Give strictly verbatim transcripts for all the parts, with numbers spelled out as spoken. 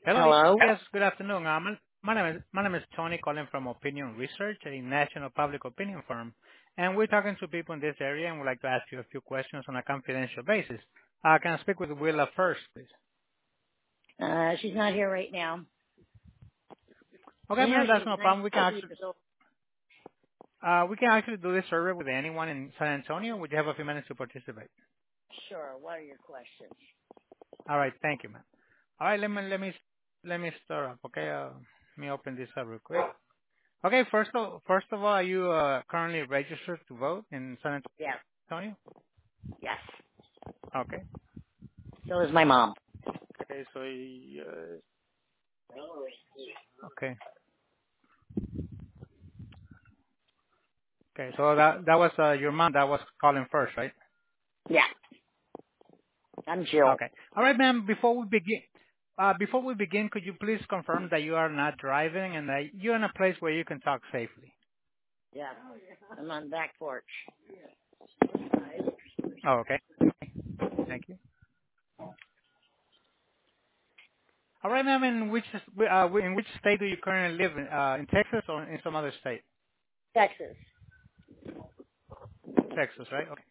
Hello. y- Hello? Yes, good afternoon. Uh, My my name is my name is Tony, calling from Opinion Research, a national public opinion firm, and we're talking to people in this area, and we'd like to ask you a few questions on a confidential basis. Uh, Can I speak with Willa first, please? Uh, she's not here right now. Okay, You know ma'am, that's she's no problem. We can ninety-two actually years old. uh, we can actually do this survey with anyone in San Antonio. Would you have a few minutes to participate? Sure, what are your questions? All right. Thank you, ma'am. All right, let me let me let me start up, okay? Uh, Let me open this up real quick. Okay, first of first of all, are you uh, currently registered to vote in San Yes, Antonio? yes. Okay. So is my mom. Okay, so uh, okay, okay. So that that was uh, your mom that was calling first, right? Yeah, I'm Jill. Okay. All right, ma'am. Before we begin, uh, before we begin, could you please confirm that you are not driving and that you're in a place where you can talk safely? Yeah, I'm on the back porch. Oh, okay. Thank you. All right, ma'am. In which uh, in which state do you currently live in? Uh, in Texas or in some other state? Texas. Texas, right? Okay.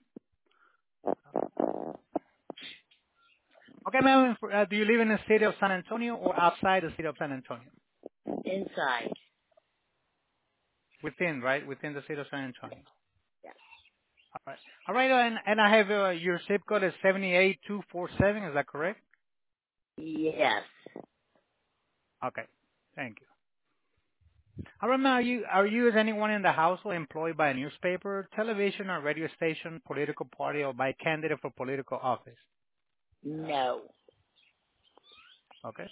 Okay, ma'am. Uh, do you live in the city of San Antonio or outside the city of San Antonio? Inside. Within, right? Within the city of San Antonio. Yeah. All right. All right, and, and I have uh, your zip code is seven eight two four seven. Is that correct? Yes. Okay. Thank you. All right, now, are you, are you as anyone in the household employed by a newspaper, television, or radio station, political party, or by a candidate for political office? No. Okay.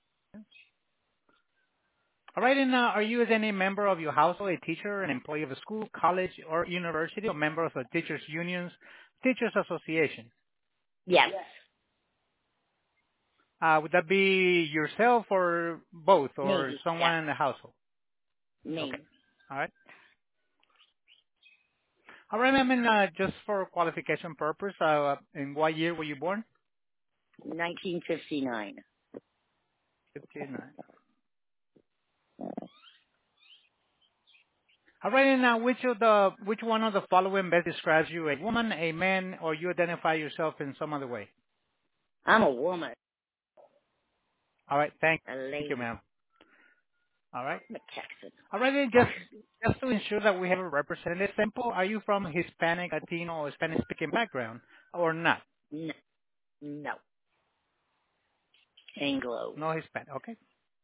All right, and uh, are you as any member of your household, a teacher, an employee of a school, college, or university, or member of a teachers' unions, teachers' association? Yes. Uh, would that be yourself or both, or Me. someone Yes. in the household? Okay. Me. All right. All right, ma'am, and uh, just for qualification purpose, uh, in what year were you born? nineteen fifty-nine. fifty-nine. All right, and now which of the which one of the following best describes you? A woman, a man, or you identify yourself in some other way? I'm a woman. All right, thank, A thank you, lady. ma'am. All right. I'm a Texan. All right, then just just to ensure that we have a representative sample, are you from Hispanic, Latino, or Spanish-speaking background, or not? No. No. Anglo. No Hispanic. Okay.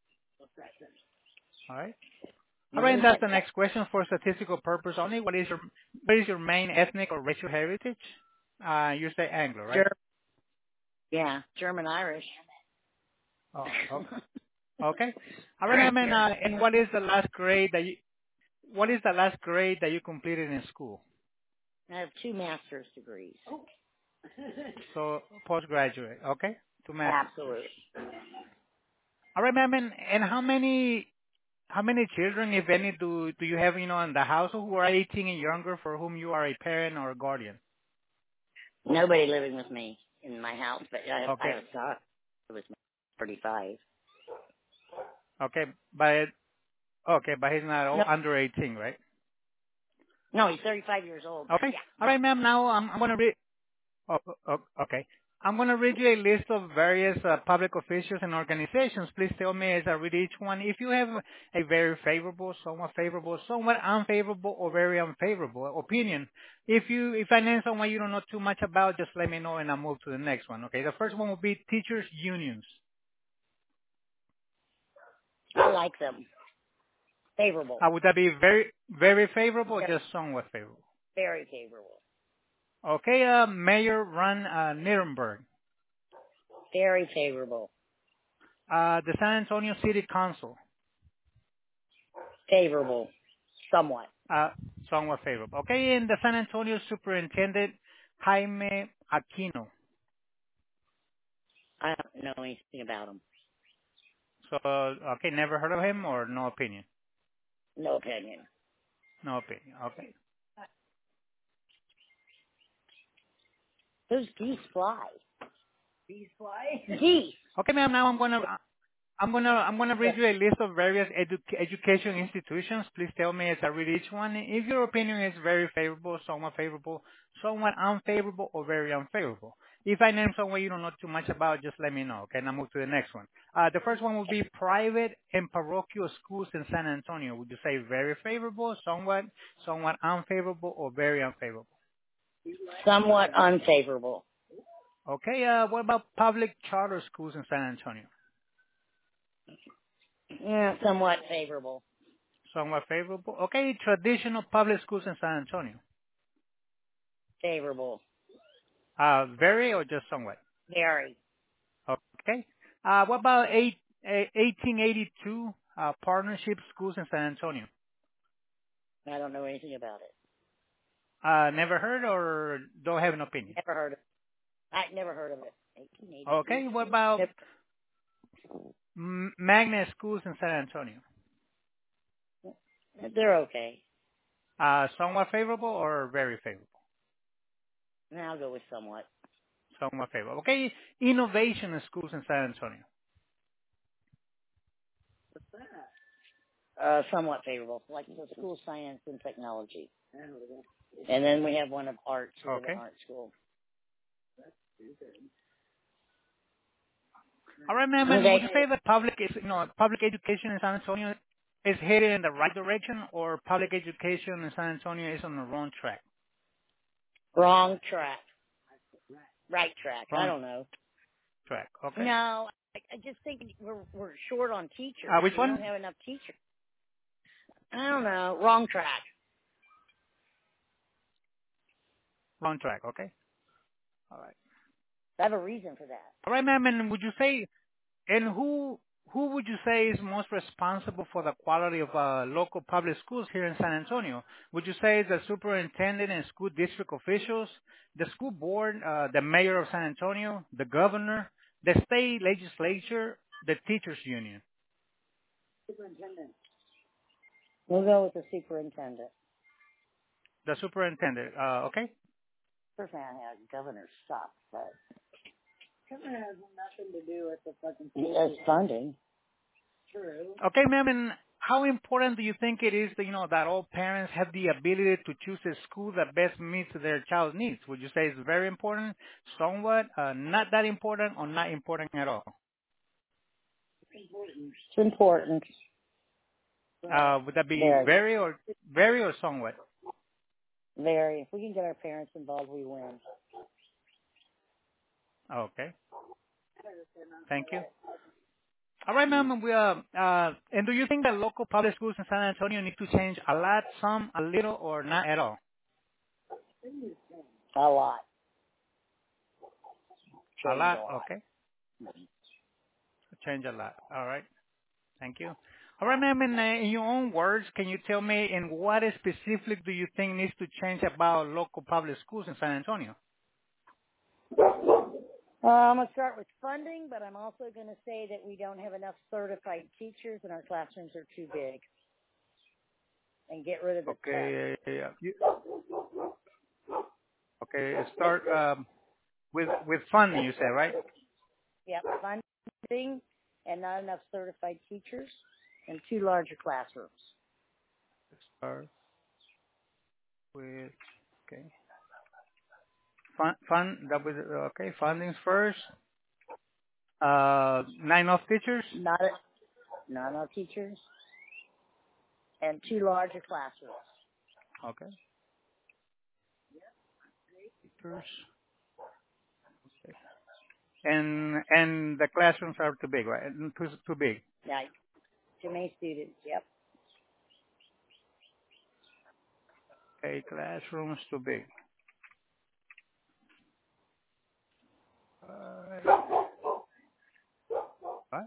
All right. All right, Nothing and that's but the Tex. next question for statistical purpose only. What is your what is your main ethnic or racial heritage? Uh, you say Anglo, right? Ger- yeah, German Irish. Oh, okay. Okay. All right, ma'am. And, Grandparents. uh, and what is the last grade that you what is the last grade that you completed in school? I have two master's degrees. So postgraduate. Okay. Two master's degrees. Absolutely. All right, ma'am. And, and how many how many children, if any, do do you have, you know, in the household who are eighteen and younger for whom you are a parent or a guardian? Nobody living with me in my house, but I have, I Okay. have a son who was thirty-five. Okay. But okay, but he's not No, o- under eighteen, right? no, he's thirty-five years old. Okay. Yeah, All no. right, ma'am. Now I'm, I'm going to read. Oh, oh, okay. I'm going to read you a list of various uh, public officials and organizations. Please tell me as I read each one if you have a very favorable, somewhat favorable, somewhat unfavorable, or very unfavorable opinion. If you, if I name someone you don't know too much about, just let me know and I'll move to the next one. Okay. The first one will be teachers unions. I like them. Favorable. Uh, would that be very, very favorable or Ve- just somewhat favorable? Very favorable. Okay. Uh, Mayor Ron uh, Nirenberg. Very favorable. Uh, the San Antonio City Council. Favorable. Somewhat. Uh, somewhat favorable. Okay, and the San Antonio Superintendent, Jaime Aquino. I don't know anything about them. So, okay, never heard of him or no opinion? No opinion. No opinion. Okay. Those geese fly. Geese fly? Geese. Okay, ma'am, now I'm gonna, I'm gonna I'm gonna Yes. read you a list of various edu- education institutions. Please tell me as I read each one if your opinion is very favorable, somewhat favorable, somewhat unfavorable, or very unfavorable. If I name someone you don't know too much about, just let me know. Okay, and I'll move to the next one. Uh, the first one will be private and parochial schools in San Antonio. Would you say very favorable, somewhat, somewhat unfavorable, or very unfavorable? Somewhat unfavorable. Okay. Uh, what about public charter schools in San Antonio? Yeah, somewhat favorable. Somewhat favorable. Okay. Traditional public schools in San Antonio. Favorable. Uh, very or just somewhat? Very. Okay. Uh, what about eight, eh, eighteen eighty-two uh, partnership schools in San Antonio? I don't know anything about it. Uh, never heard or don't have an opinion? Never heard of it. I never heard of it. eighteen eighty-two. Okay. What about Yep. m- magnet schools in San Antonio? They're okay. Uh, somewhat favorable or very favorable? Now I'll go with somewhat. Somewhat favorable. Okay. Innovation schools in San Antonio. Uh, somewhat favorable, like the school of science and technology. And then we have one of arts. We have an Okay. art school. All right, ma'am. And would Okay. you say that public is, you know, public education in San Antonio is headed in the right direction, or public education in San Antonio is on the wrong track? Wrong track. Right track. I Wrong don't know. track. Okay. No, I, I just think we're we're short on Uh, teachers. which We don't one? have enough teachers. I don't know. Wrong track. Wrong track. Okay. All right. I have a reason for that. All right, ma'am. And would you say, and who who would you say is most responsible for the quality of uh, local public schools here in San Antonio? Would you say the superintendent and school district officials, the school board, uh, the mayor of San Antonio, the governor, the state legislature, the teachers union? We'll go with the superintendent. The superintendent. Uh, okay. First thing I had, governor sucks, but governor has nothing to do with the fucking. It's funding. True. Okay, ma'am. And how important do you think it is that, you know, that all parents have the ability to choose a school that best meets their child's needs? Would you say it's very important, somewhat, uh, not that important, or not important at all? It's important. Uh, would that be Very. very or very or somewhat? Very. If we can get our parents involved, we win. Okay. Thank you. All right, ma'am. We uh, uh, and do you think that local public schools in San Antonio need to change a lot, some, a little, or not at all? A lot. A Change a lot. lot. Okay. Change a lot. All right. Thank you. All right, ma'am, in, uh, in your own words, can you tell me in what specifically do you think needs to change about local public schools in San Antonio? Uh, I'm going to start with funding, but I'm also going to say that we don't have enough certified teachers and our classrooms are too big. And get rid of the test. Okay. Uh, you, okay. Start um, with with funding. You said right? Yep, funding and not enough certified teachers and two larger classrooms. Start with okay. Fund fund that was okay. Fundings first. Uh, nine enough teachers. Not a, not enough teachers and two larger classrooms. Okay. Teachers. Okay. And and the classrooms are too big, right? Too too big. Yeah, too many students. Yep. Okay. Classrooms too big. All right. What?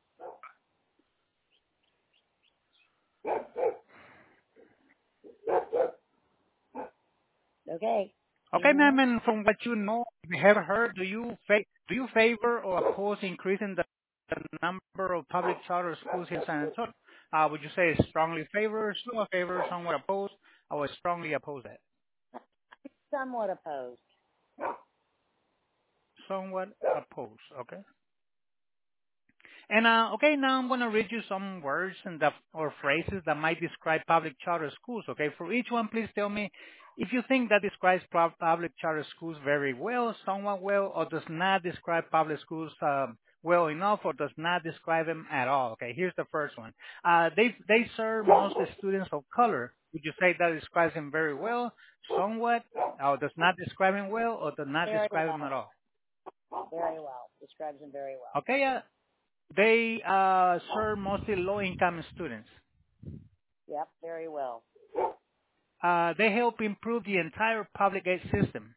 Okay. Okay, Anything ma'am, else? and from what you know, you have heard, do you fa- do you favor or oppose increasing the, the number of public charter schools in San Antonio? Uh, would you say strongly favor, somewhat favor, somewhat oppose, or strongly oppose that? Somewhat opposed. Somewhat oppose, okay. And uh, okay, now I'm going to read you some words and the, or phrases that might describe public charter schools. Okay, for each one, please tell me if you think that describes pub- public charter schools very well, somewhat well, or does not describe public schools um, well enough, or does not describe them at all. Okay, here's the first one. Uh, they they serve mostly students of color. Would you say that describes them very well, somewhat, or does not describe them well, or does not Very describe them at well. all? Very well. Describes them very well. Okay, uh, they uh, serve mostly low-income students. Yep, very well. Uh, they help improve the entire public aid system.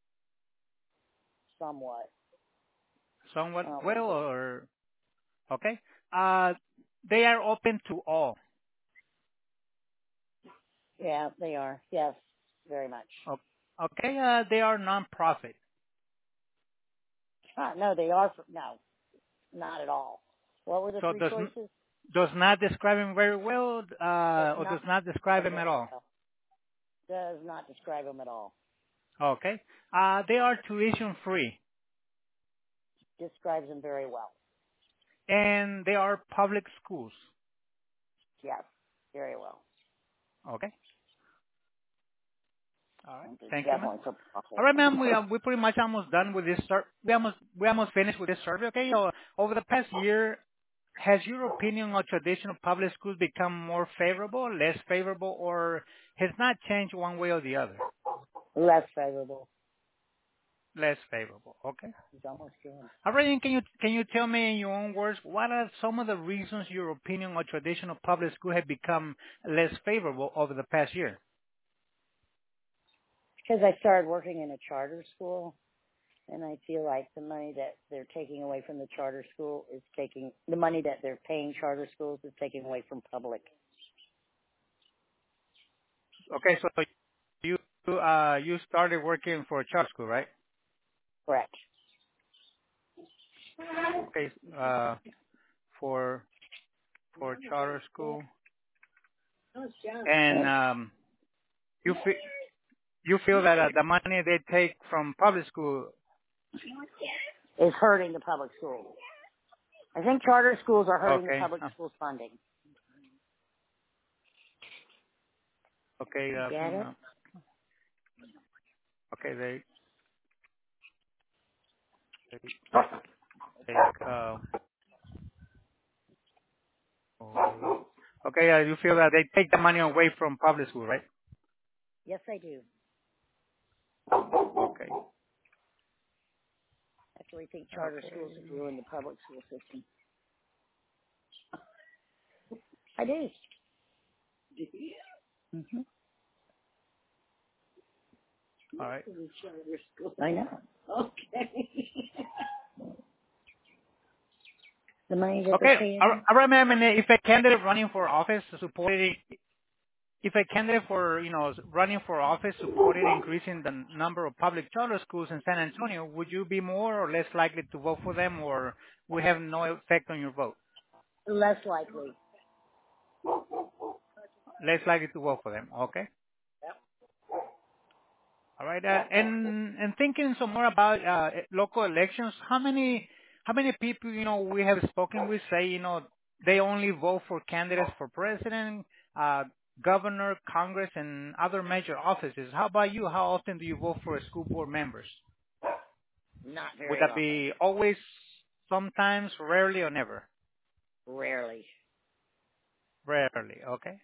Somewhat. Somewhat Not well, really. or okay. Uh, they are open to all. Yeah, they are. Yes, very much. O- Okay, uh, they are non-profit. Ah, no, they are. For, no, not at all. What were the So three does n- choices? does not describe them very well, Does uh, or not does not describe describe them them at all. well. Does not describe them at all. Okay. Uh, they are tuition free, Describes them very well. and they are public schools. Yes, very well. Okay. All right. It's Thank you, ma'am. definitely for All profit. right, ma'am. We are we pretty much almost done with this. Sur- we almost we almost finished with this survey. Okay. So over the past year, has your opinion on traditional public schools become more favorable, less favorable, or has not changed one way or the other? Less favorable. Less favorable. Okay. It's almost done. All right. And can you can you tell me in your own words what are some of the reasons your opinion on traditional public school have become less favorable over the past year? Because I started working in a charter school, and I feel like the money that they're taking away from the charter school is taking the money that they're paying charter schools is taking away from public. Okay. So you uh you started working for a charter school, right? Correct. Okay. Uh, for for charter school, and um, you feel you feel that uh, the money they take from public school. Is hurting the public schools. I think charter schools are hurting the Okay. public uh, schools funding. Okay. You Uh, get from, it? uh, okay. They they take uh, away. Okay. Uh, you feel that they take the money away from public school, right? Yes, I do. Okay. I actually think charter schools have Okay. ruined the public school system. I do. hmm All right. I know. Okay. The money that they're Okay. All right, paying. all right, ma'am. And if a candidate running for office supported if a candidate for, you know, running for office supported increasing the number of public charter schools in San Antonio, would you be more or less likely to vote for them, or would have no effect on your vote? Less likely. Less likely to vote for them. Okay. All right. Uh, and and thinking some more about uh, local elections, how many how many people, you know, we have spoken with say, you know, they only vote for candidates for president, uh, governor, Congress, and other major offices. How about you? How often do you vote for school board members? Not Would very that often. be always, sometimes, rarely, or never? Rarely. Rarely. Okay.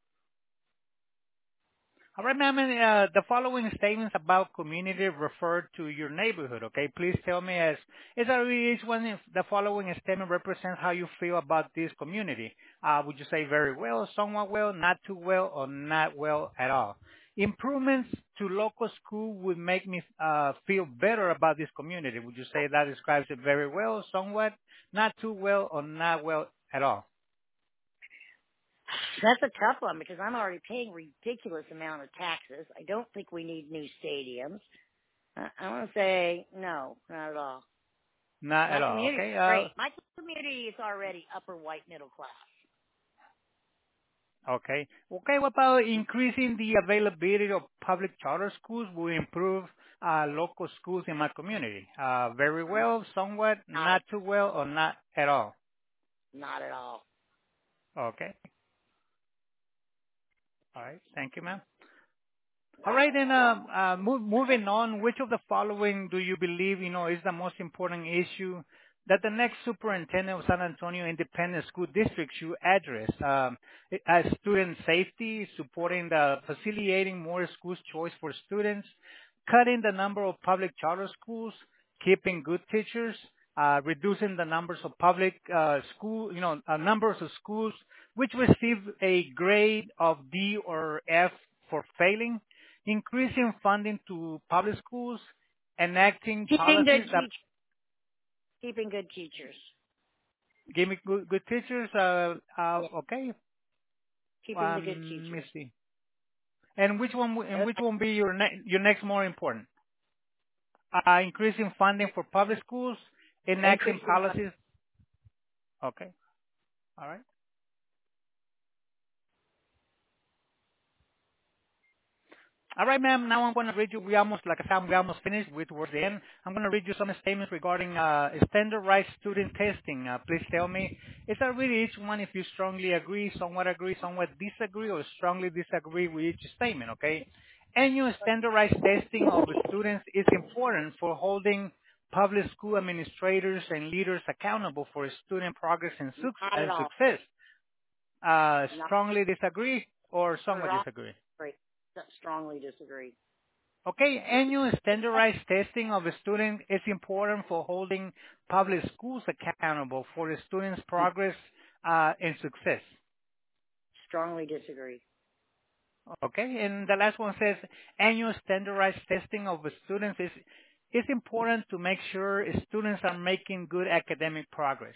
All right, ma'am. and, Uh, the following statements about community refer to your neighborhood. Okay, please tell me as is there each one if the following statement represents how you feel about this community. Uh, would you say very well, somewhat well, not too well, or not well at all? Improvements to local school would make me uh, feel better about this community. Would you say that describes it very well, somewhat, not too well, or not well at all? That's a tough one because I'm already paying ridiculous amount of taxes. I don't think we need new stadiums. I, I want to say no, not at all. Not My at all. community is Okay. Uh, great. My community is already upper white middle class. Okay. Okay, what about increasing the availability of public charter schools will improve uh, local schools in my community? Uh, very well, somewhat, Not not too well, or not at all? Not at all. Okay. All right. Thank you, ma'am. All right, then, uh, uh, move, moving on, which of the following do you believe, you know, is the most important issue that the next superintendent of San Antonio Independent School District should address? Um, as student safety, supporting the facilitating more schools choice for students, cutting the number of public charter schools, keeping good teachers, uh, reducing the numbers of public uh, school, you know, uh, numbers of schools which receive a grade of D or F for failing, increasing funding to public schools, enacting Keeping good policies that teachers. Keeping good teachers. give me good, good teachers. Uh, uh, Yeah. okay, Keeping the good um, let me teachers. see. And which one? w- And which Okay. one be your ne- your next more important? Uh, increasing funding for public schools, enacting Increasing fun- policies. Okay, all right. All right, ma'am. Now I'm going to read you. We almost, like I said, we almost finished with towards the end. I'm going to read you some statements regarding uh, standardized student testing. Uh, please tell me, is that really each one if you strongly agree, somewhat agree, somewhat disagree, or strongly disagree with each statement, okay? Annual standardized testing of students is important for holding public school administrators and leaders accountable for student progress and, suc Not at and all. success. Uh, Not, strongly disagree or not at somewhat all. disagree? Great. Strongly disagree. Okay, annual standardized testing of a student is important for holding public schools accountable for the students' progress uh, and success. Strongly disagree. Okay, and the last one says annual standardized testing of the students is is important to make sure students are making good academic progress.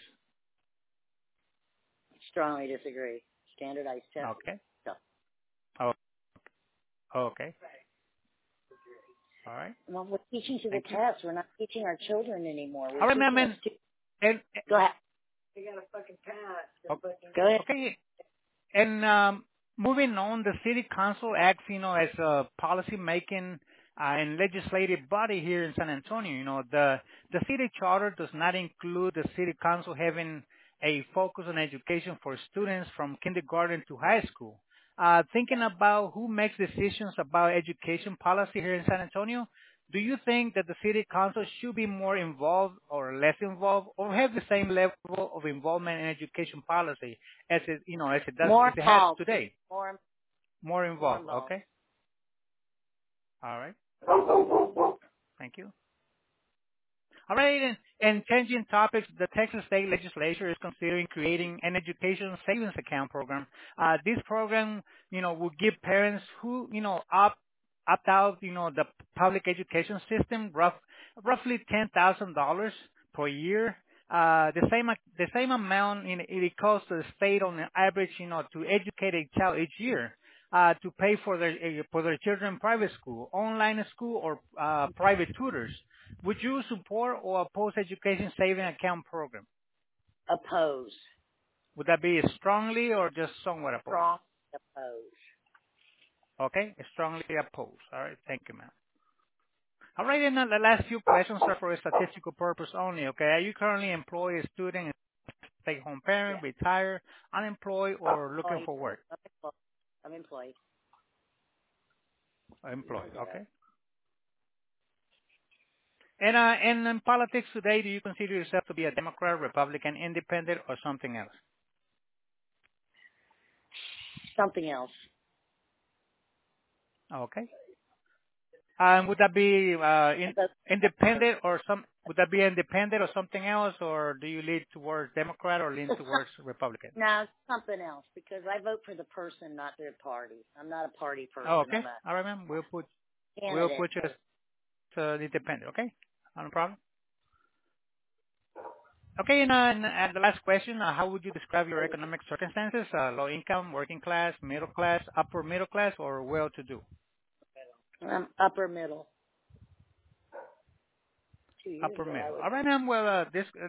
Strongly disagree. Standardized testing. Okay. Stuff. Oh, okay. All right. Well, we're teaching to the Thank you. test. We're not teaching our children anymore. We're All right, ma'am. teaching our And, students. and, Go ahead. and Go ahead. okay. And um, moving on, the city council acts, you know, as a policy making uh, and legislative body here in San Antonio. You know, the the city charter does not include the city council having a focus on education for students from kindergarten to high school. Uh, thinking about who makes decisions about education policy here in San Antonio, do you think that the city council should be more involved or less involved, or have the same level of involvement in education policy as it, you know, as it does, More as it has involved. today? More, More more involved. involved. Okay. All right. Thank you. All right, and, and changing topics, the Texas State Legislature is considering creating an education savings account program. Uh, this program, you know, will give parents who, you know, opt opt out, you know, the public education system, rough, roughly ten thousand dollars per year. Uh, the same the same amount in, it costs the state on the average, you know, to educate a child each year. Uh, to pay for their uh, for their children private school, online school, or uh, private tutors. Would you support or oppose education saving account program? Oppose. Would that be strongly or just somewhat opposed? Strong. Oppose. Okay, strongly opposed. All right, thank you, ma'am. All right, and then the last few questions are for a statistical purpose only. Okay, are you currently employed, a student, stay-home Yeah. parent, retired, unemployed, or looking Employed. for work? I'm employed. I'm employed. Employed. Okay. And uh, and in politics today, do you consider yourself to be a Democrat, Republican, Independent, or something else? Something else. Okay. Um, would that be uh, in, independent or some? Would that be independent or something else, or do you lean towards Democrat or lean towards Republican? No, something else, because I vote for the person, not their party. I'm not a party person. Oh, okay. I'm a All right, ma'am. We'll put we'll candidate. put you as uh, independent. Okay, no problem. Okay, and, uh, and, and the last question: uh, how would you describe your economic circumstances? Uh, low income, working class, middle class, upper middle class, or well-to-do? I'm upper middle. Two years Upper ago, I middle. was. All right, ma'am. Well, uh, this uh,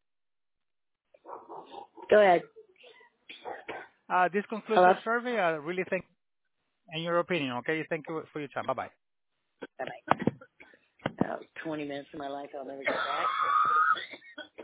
Go ahead. uh, this concludes Hello? our survey. I really thank, in your opinion. Okay, thank you for your time. Bye bye. Bye-bye. That was twenty minutes of my life I'll never get back.